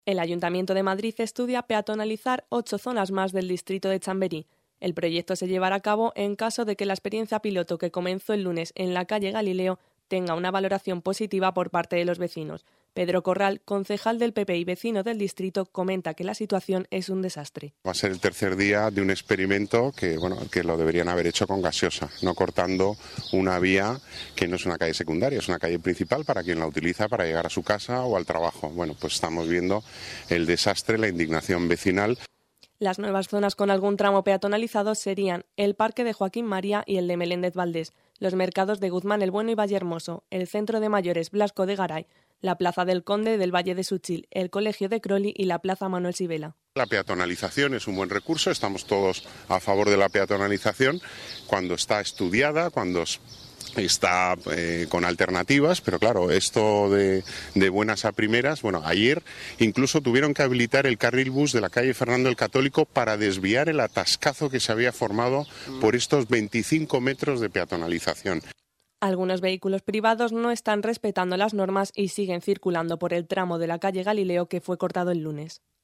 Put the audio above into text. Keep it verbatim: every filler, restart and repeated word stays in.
El Ayuntamiento de Madrid estudia peatonalizar ocho zonas más del distrito de Chamberí. El proyecto se llevará a cabo en caso de que la experiencia piloto que comenzó el lunes en la calle Galileo tenga una valoración positiva por parte de los vecinos. Pedro Corral, concejal del P P y vecino del distrito, comenta que la situación es un desastre. Va a ser el tercer día de un experimento que, bueno, que lo deberían haber hecho con gaseosa, no cortando una vía que no es una calle secundaria, es una calle principal para quien la utiliza para llegar a su casa o al trabajo. Bueno, pues estamos viendo el desastre, la indignación vecinal. Las nuevas zonas con algún tramo peatonalizado serían el Parque de Joaquín María y el de Meléndez Valdés, los mercados de Guzmán el Bueno y Vallehermoso, el Centro de Mayores Blasco de Garay, la Plaza del Conde del Valle de Suchil, el Colegio de Crolli y la Plaza Manuel Sibela. La peatonalización es un buen recurso, estamos todos a favor de la peatonalización cuando está estudiada, cuando está eh, con alternativas, pero claro, esto de, de buenas a primeras, bueno, ayer incluso tuvieron que habilitar el carril bus de la calle Fernando el Católico para desviar el atascazo que se había formado por estos veinticinco metros de peatonalización. Algunos vehículos privados no están respetando las normas y siguen circulando por el tramo de la calle Galileo que fue cortado el lunes.